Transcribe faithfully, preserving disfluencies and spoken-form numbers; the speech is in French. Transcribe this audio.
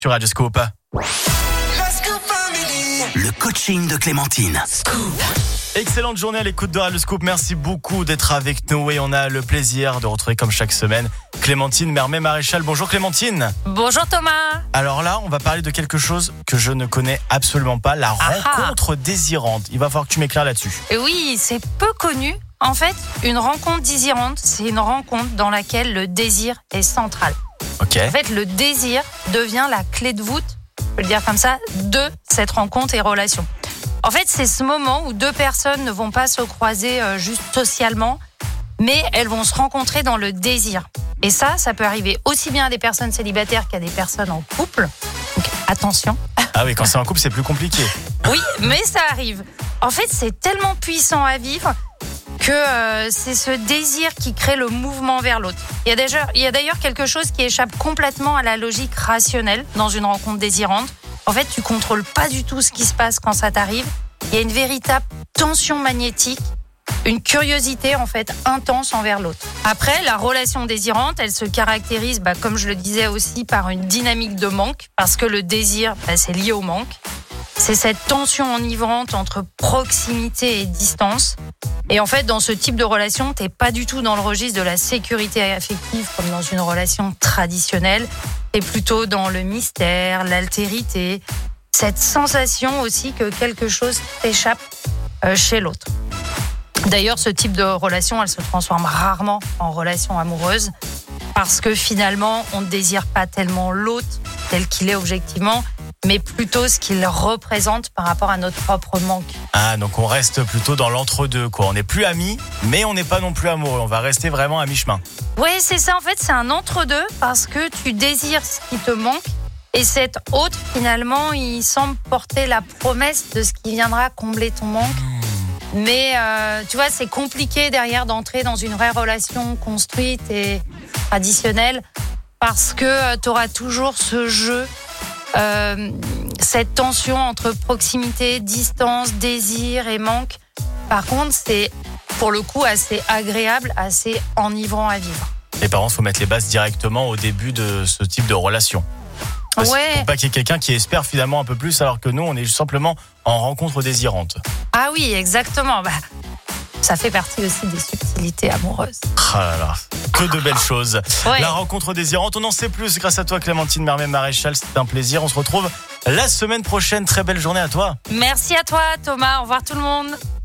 sur Radioscope. Le coaching de Clémentine. Excellente journée à l'écoute de Radioscope. Merci beaucoup d'être avec nous et on a le plaisir de retrouver comme chaque semaine Clémentine Mermet-Maréchal. Bonjour Clémentine. Bonjour Thomas. Alors là, on va parler de quelque chose que je ne connais absolument pas, la Aha. rencontre désirante. Il va falloir que tu m'éclaires là-dessus. Et oui, c'est peu connu. En fait, une rencontre désirante, c'est une rencontre dans laquelle le désir est central. Ok. En fait, le désir devient la clé de voûte, je peux le dire comme ça, de cette rencontre et relation. En fait, c'est ce moment où deux personnes ne vont pas se croiser euh, juste socialement, mais elles vont se rencontrer dans le désir. Et ça, ça peut arriver aussi bien à des personnes célibataires qu'à des personnes en couple. Donc attention. Ah oui, quand c'est en couple, c'est plus compliqué. Oui, mais ça arrive. En fait, c'est tellement puissant à vivre que euh, c'est ce désir qui crée le mouvement vers l'autre. Il y a déjà, il y a d'ailleurs quelque chose qui échappe complètement à la logique rationnelle dans une rencontre désirante. En fait, tu contrôles pas du tout ce qui se passe quand ça t'arrive. Il y a une véritable tension magnétique, une curiosité en fait intense envers l'autre. Après, la relation désirante, elle se caractérise, bah, comme je le disais aussi, par une dynamique de manque, parce que le désir, bah, c'est lié au manque. C'est cette tension enivrante entre proximité et distance. Et en fait, dans ce type de relation, t'es pas du tout dans le registre de la sécurité affective comme dans une relation traditionnelle. T'es plutôt dans le mystère, l'altérité, cette sensation aussi que quelque chose t'échappe chez l'autre. D'ailleurs, ce type de relation, elle se transforme rarement en relation amoureuse parce que finalement, on ne désire pas tellement l'autre tel qu'il est objectivement, mais plutôt ce qu'il représente par rapport à notre propre manque. Ah, donc on reste plutôt dans l'entre-deux, quoi. On n'est plus amis, mais on n'est pas non plus amoureux. On va rester vraiment à mi-chemin. Oui, c'est ça. En fait, c'est un entre-deux parce que tu désires ce qui te manque et cet autre, finalement, il semble porter la promesse de ce qui viendra combler ton manque. Mais euh, tu vois, c'est compliqué derrière d'entrer dans une vraie relation construite et traditionnelle parce que euh, tu auras toujours ce jeu, euh, cette tension entre proximité, distance, désir et manque. Par contre, c'est pour le coup assez agréable, assez enivrant à vivre. Les parents, il faut mettre les bases directement au début de ce type de relation. Parce Ouais. Pour pas qu'il y ait quelqu'un qui espère finalement un peu plus alors que nous, on est simplement en rencontre désirante. Ah oui, exactement. Bah, ça fait partie aussi des subtilités amoureuses. Ah là là, que de belles choses. Ouais. La rencontre désirante, on en sait plus grâce à toi Clémentine Mermet-Maréchal, c'était un plaisir. On se retrouve la semaine prochaine. Très belle journée à toi. Merci à toi Thomas, au revoir tout le monde.